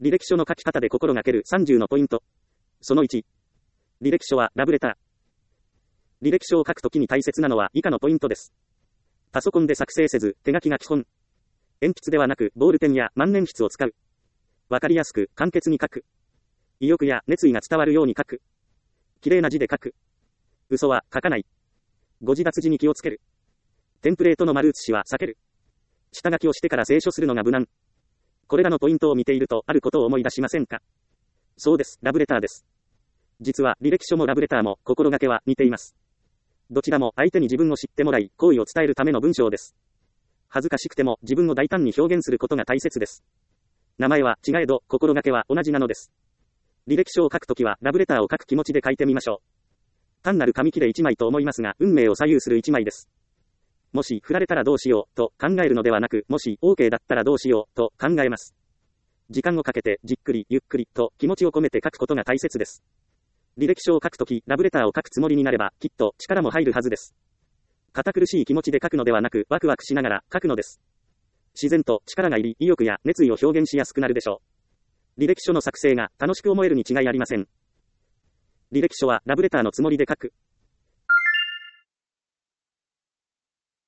履歴書の書き方で心がける30のポイント。その1。履歴書はラブレター。履歴書を書くときに大切なのは以下のポイントです。パソコンで作成せず、手書きが基本。鉛筆ではなく、ボールペンや万年筆を使う。わかりやすく、簡潔に書く。意欲や熱意が伝わるように書く。綺麗な字で書く。嘘は書かない。誤字脱字に気をつける。テンプレートの丸写しは避ける。下書きをしてから清書するのが無難。これらのポイントを見ていると、あることを思い出しませんか？そうです、ラブレターです。実は、履歴書もラブレターも、心がけは似ています。どちらも相手に自分を知ってもらい、好意を伝えるための文章です。恥ずかしくても自分を大胆に表現することが大切です。名前は違えど、心がけは同じなのです。履歴書を書くときは、ラブレターを書く気持ちで書いてみましょう。単なる紙切れ1枚と思いますが、運命を左右する1枚です。もし振られたらどうしようと考えるのではなく、もし OK だったらどうしようと考えます。時間をかけてじっくりゆっくりと気持ちを込めて書くことが大切です。履歴書を書くとき、ラブレターを書くつもりになれば、きっと力も入るはずです。堅苦しい気持ちで書くのではなく、ワクワクしながら書くのです。自然と力が入り、意欲や熱意を表現しやすくなるでしょう。履歴書の作成が楽しく思えるに違いありません。履歴書はラブレターのつもりで書く。